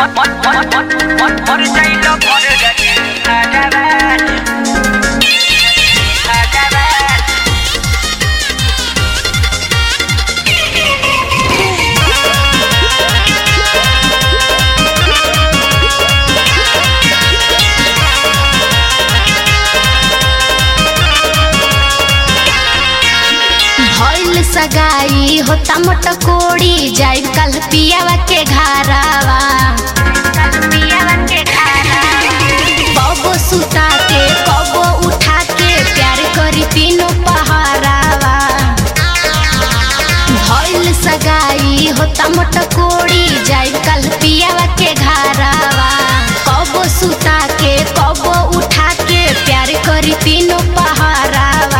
सगाई होता मोट कोड़ी जाई कल पियावा के घरावा कबो सुता के कबो उठा के प्यार करी तीनों पहरावा। भइल सगाई होता मोट कोड़ी जाई कल पियावा के घरावा कबो सुता के कबो उठा के प्यार करी तीनों पहरावा।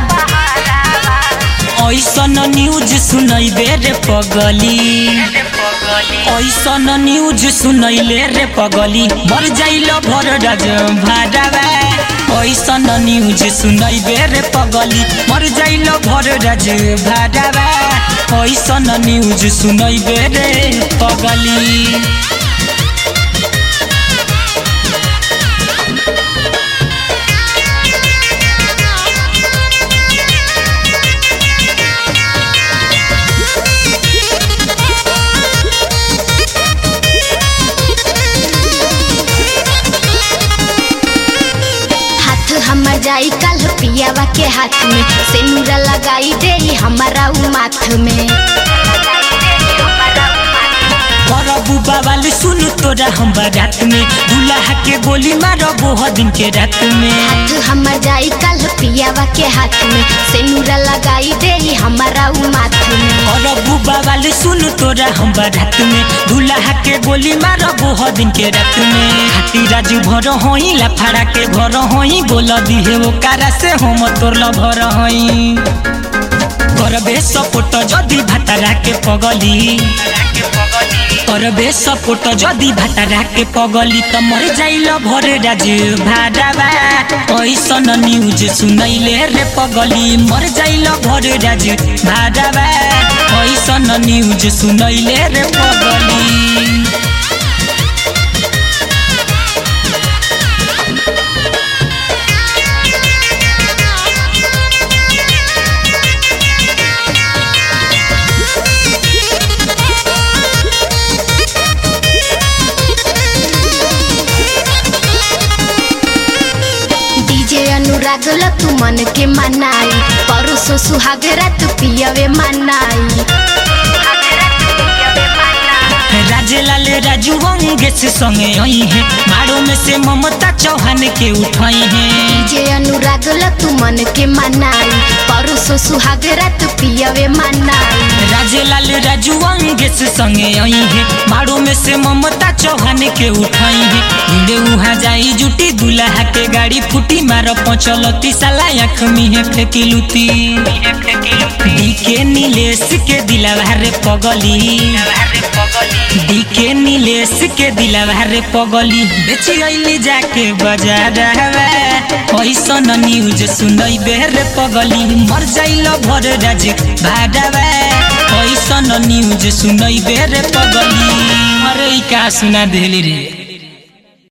ऐसन न्यूज सुनैबे रे पगली, ऐसन न्यूज सुनैले रे पगली मर जाइल भर राज भाड़ावा। ऐसन न्यूज सुनैबे रे पगली मर जाइल भर राज भाड़ावा। ऐसन न्यूज सुनैबे रे पगली। हमर जाई कल पियावा के हाथ में सिंदूर लगाई दे हमारा माथ में। करबू बाबाल सुन तोरा हम रात में दूल्हा के गोली मारबो दिन के रात में। हाथ हमर जाई कल पियावा के हाथ में सिंदूर लगाई दे हमारा माथ में। करबू बाबाल सुन तोरा हम रात में दूल्हा के गोली मारबो दिन के रात में। हाथी राजू भर होई लफाड़ा के घर होई बोल दिहे वो कारा से हम तोर भर होई। करबे सपोर्ट जदी भातारा के पगली, करबे सपोर्ट जदी भातारा के पगली त मर जाइल भर राज भाड़ावा। ऐसन न्यूज सुनैले रे पगली मर जाइल भर राज भाड़ावा। ऐसन न्यूज सुनैले रे पगली। अनुराग तू मन के मनाई परसों सुहाग रात पियावे मनाई। राजेलाल राजू अंगेश संगे आई है मारो में से ममता चौहान के उठाई है। जे अनुराग तू मन के मनाई परसों सुहाग रात पियावे मनाई। राजेलाल राजू अंगेश संगे आई है मारो में से ममता चौहान के उठाई है। इंदे उहाँ जाई जुटी दूल्हा के गाड़ी फूटी मार पचलती साला आँख में फेंकी लुती। डीके नीलेश के दिलावा रे पगली, डीके नीलेश के दिलावा रे पगली बेची गईली जाके बाजारवा। ऐसन न्यूज सुनैबे रे पगली मर जाइल भर राज भाड़ावा। ऐसन न्यूज सुनैबे रे पगली। अरे का सुना देली रे।